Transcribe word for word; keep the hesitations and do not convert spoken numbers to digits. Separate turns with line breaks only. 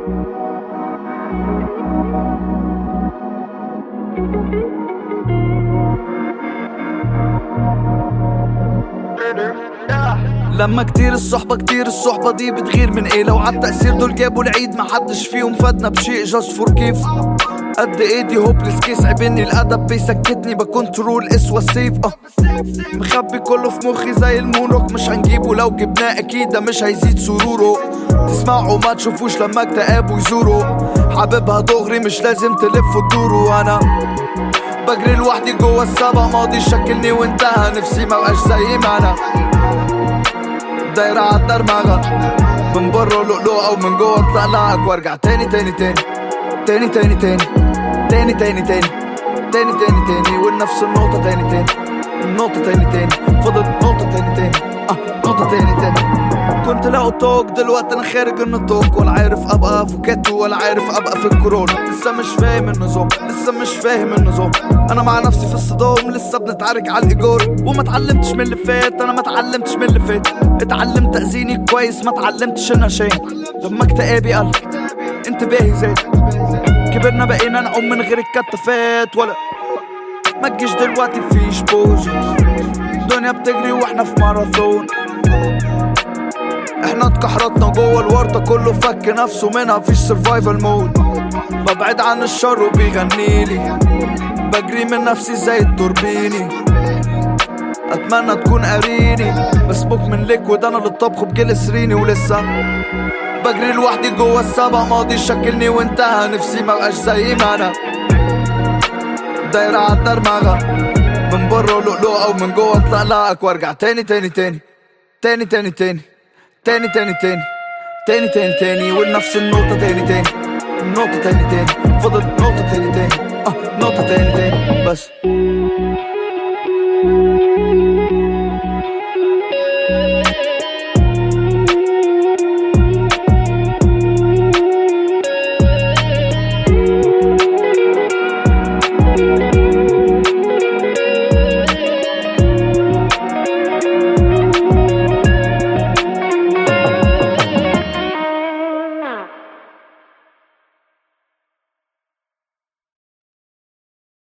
لما كتير الصحبة كتير الصحبة دي بتغير من ايه؟ لو عالتأثير دول جابوا العيد محدش فيهم فادنا بشيء. جاست فور كيف قد ايدي هوبلس كيس عيبني الادب بيسكتني بكنترول اسوى السيف. اه مخبي كله في مخي زي المونروك مش هنجيبه لو جبناه اكيد ده مش هيزيد سروره. تسمعوا ما تشوفوش لما اكتئابه يزوره. حاببها دغري مش لازم تلف وتدوروا. وانا بجري لوحدي جوا السبق ماضي شكلني وانتهى نفسي مبقاش زي ما انا دايرة عالدرمغة من بره لؤلؤة او من جوا اطلع لعك وارجع تاني تاني تاني تاني تاني تاني تاني تاني تاني تاني تاني تاني ونفس النقطة تاني تاني النقطة تاني تاني فضلت نقطة تاني تاني اه نقطة تاني تاني. كنت لاقو توك دلوقتي انا خارج النطاق ولا عارف ابقى افوكاتو ولا عارف ابقى في الكورونا. لسه مش فاهم النظام لسه مش فاهم النظام انا مع نفسي في الصدام لسه بنتعارك على الايجار. وما اتعلمتش من اللي فات انا ما اتعلمتش من اللي فات. اتعلمت تأذيني كويس ما اتعلمتش ان اشين. لما اكتئابي قل انتباهي زاد كبرنا بقينا نعوم من غير الكتافات. ولا ما تجيش دلوقتي فيش بوز الدنيا بتجري واحنا في ماراثون. احنا اتكحرتنا جوه الورطة كله فك نفسه منها فيش سرفايفل مود. ببعد عن الشر وبيغنيلي بجري من نفسي زي التوربيني. اتمنى تكون قاريني بس بوك من ليكويد انا للطبخ بجلسريني. ولسه بجري لوحدي جوا السبق ماضي شكلني وانتهى نفسي مبقاش زي ما انا دايرة عالدرمغة من بره لؤلؤة او من جوا اطلع لعك وارجع تاني تاني تاني تاني تاني تاني تاني تاني تاني تاني تاني تاني ونفس النقطة تاني تاني النقطة تاني تاني فضلت نقطة تاني تاني اه نقطة تاني تاني بس.